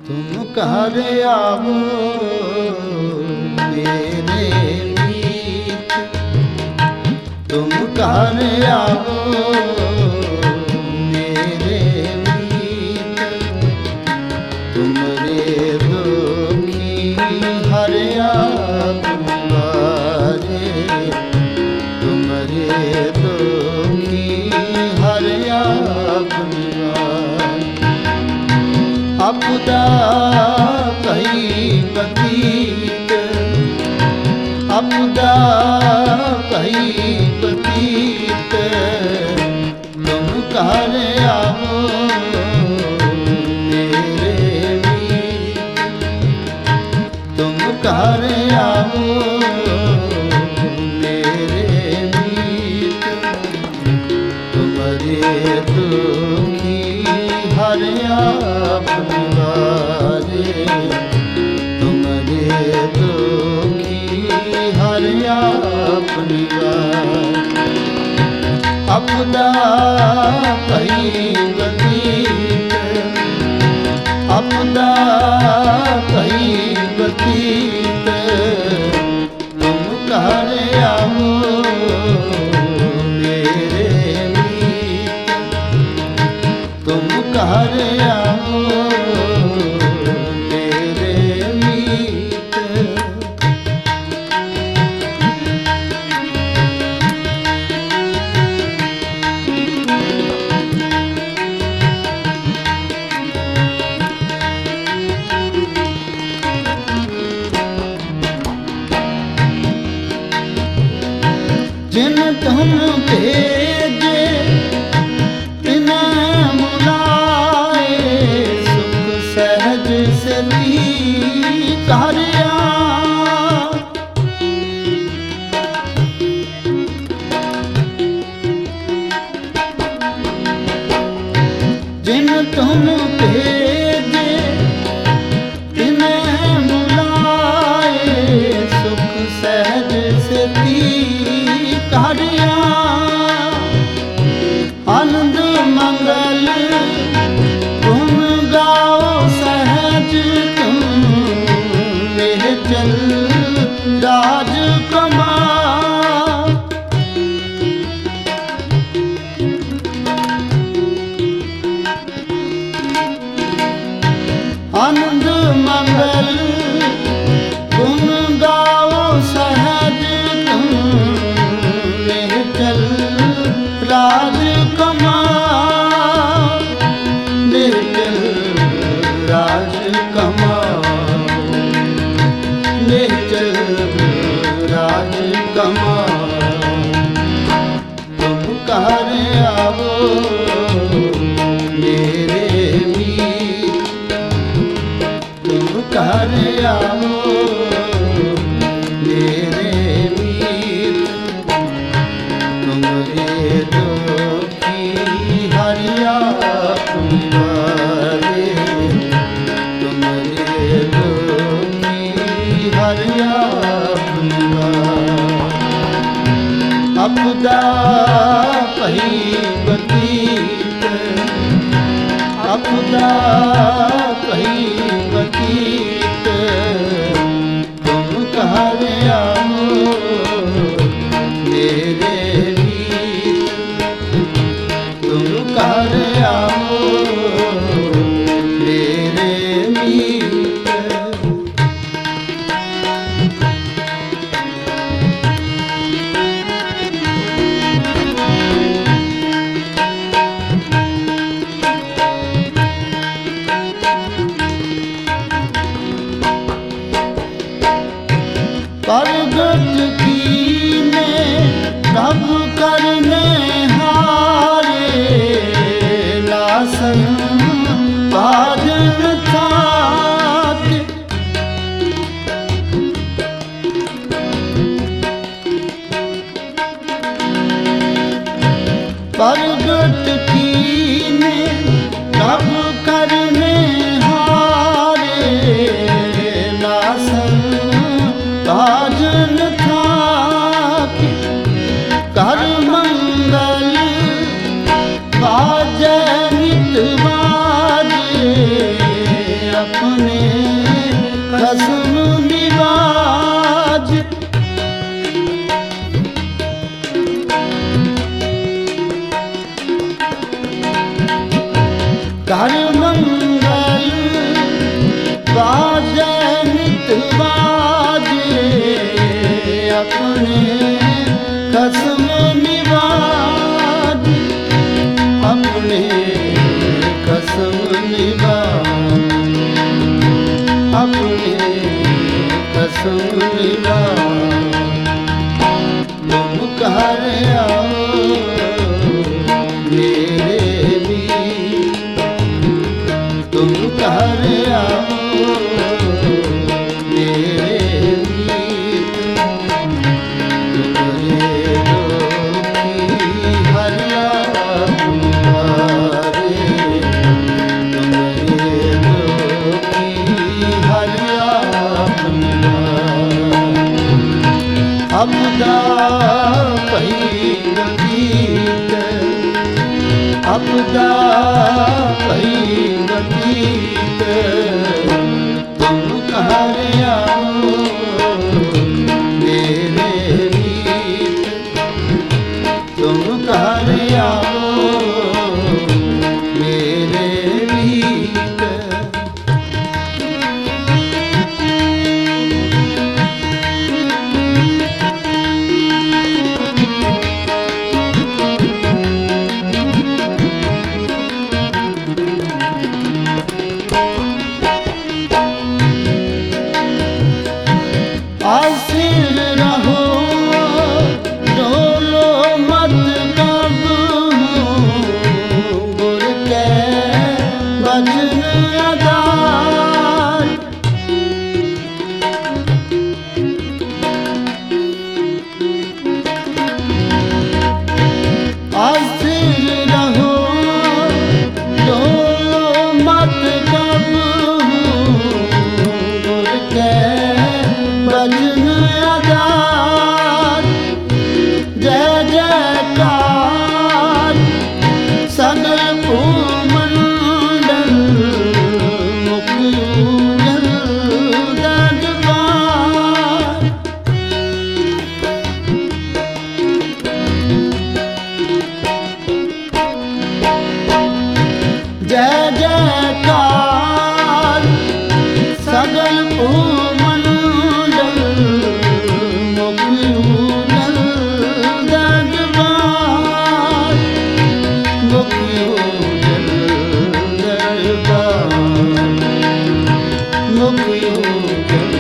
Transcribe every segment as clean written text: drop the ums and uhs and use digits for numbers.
तुम घर आवो मेरे मीत, तुम घर आवो मेरे मीत, तुमरे दुखी हरिया तुम्हारे, तुमरे दुखी हरिया आपदा कही बतीत, आपदा कही बतीत, तुम घर आओ मेरे मीत, तुम घर आओ मेरे मीत, तुम्हारे दुखी हरिया आपदा कही बतीत, आपदा कही बतीत, तुम घर आओ मेरे मीत, तुम घर आओ मेरे मीत। जिन तुम भेजे तिन्हें मुलाए, सुख सहज से ली कार्या, जिन तुम भेजे तिन्हें मुलाए, सुख सहज से ली कार्या, आनंद मंगल तुम गाओ सहज, तुम चल राज कमा, आनंद मंगल तुम गाओ सहज, राज कमा, निर्जल राज कमा, निर्जल राज कमा, तुम घर आओ मेरे मीत, तुम घर आओ मेरे मीत, तुमरे दुखी हरिया तुम्हारे, तुमरे दुखी हरिया तुम्हारे। आपदा कही बतीत, आपदा कही बतीत, तुम घर आओ मेरे मीत, तुम घर आओ मेरे मीत। परगट कीने प्रभ करने हारे, लासन बाजन थात, परगट कीने प्रभ करने हारे, लासन बाजन थात, कर मंगल बाजे नित बाजे, अपन कर मंगल बाजे नित बाजे अपने कसम निभाज अपने कसम निभाज अपने कसम निभाज तुम घर आओ मेरे भी तुम घर आओ मेरे भी तुम्हारे की हरिया तुम्हारे की हरिया अपदा पही गीत अपदा पही गीत तुम घर आओ मेरे मीत तुम घर आओ मेरे मीत आसिर रहो डोलो मत कब गुर के भजन आधार आसिर रहो डोलो मत कब गुर के भजन आधार जय जयकार सगल भूमंडल मुख उजल दरबार जय जयकार सगल भूमंडल मुख उजल दरबार मुख उजल दरबार मुख उजल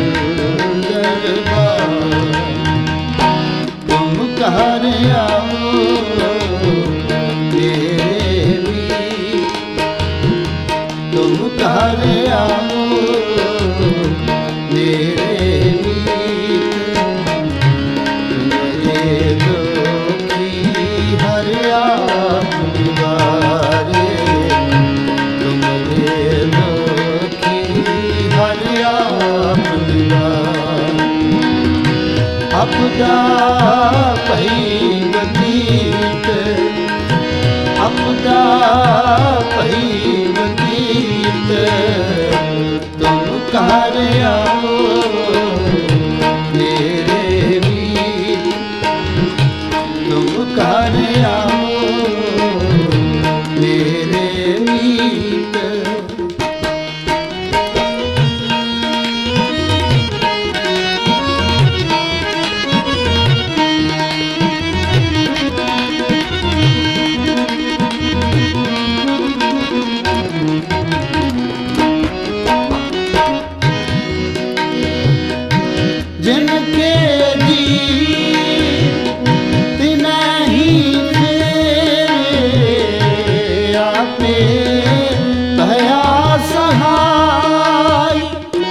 दरबार तुम घर आओ मेरे भी तुम घर आओ मेरे मीत तुम्हारे दुखी हरिया निवारे तुम्हारे दुखी हरिया निवारे अपदा पही गीत अपदा पही गीत तुम घर आओ मेरे मीत तुम घर आओ मेरे मीत जिनके जी तिनहि फेरे आपे भया सहाय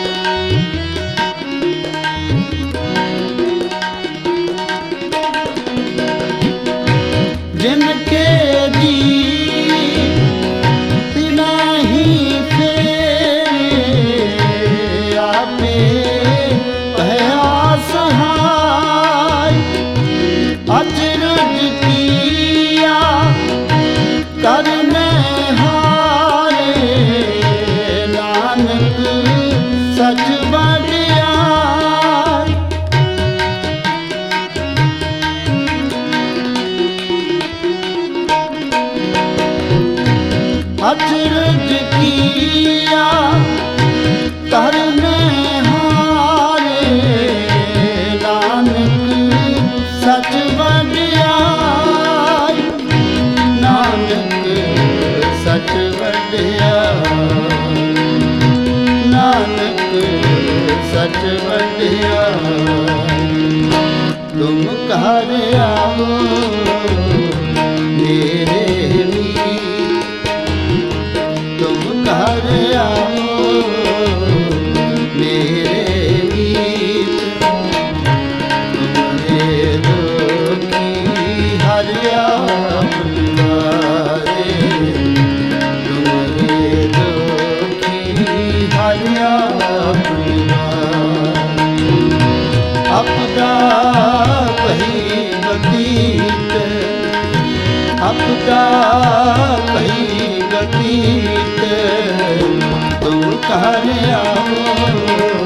जिनके जी तिनहि फेरे आपे सहाय अचरज किया करने हारे नानक सच बड़ियार अचरज सच वडियाई। नानक सच वडियाई। तुम घर आओ मेरे मीत, तुम घर आओ मेरे मीत। तुम्हारे दुखी हरिया पुकारे, तुम्हारे दुखी हरिया पुकारे। आपदा कही बतीत, आपदा कही बतीत। तुम घर आओ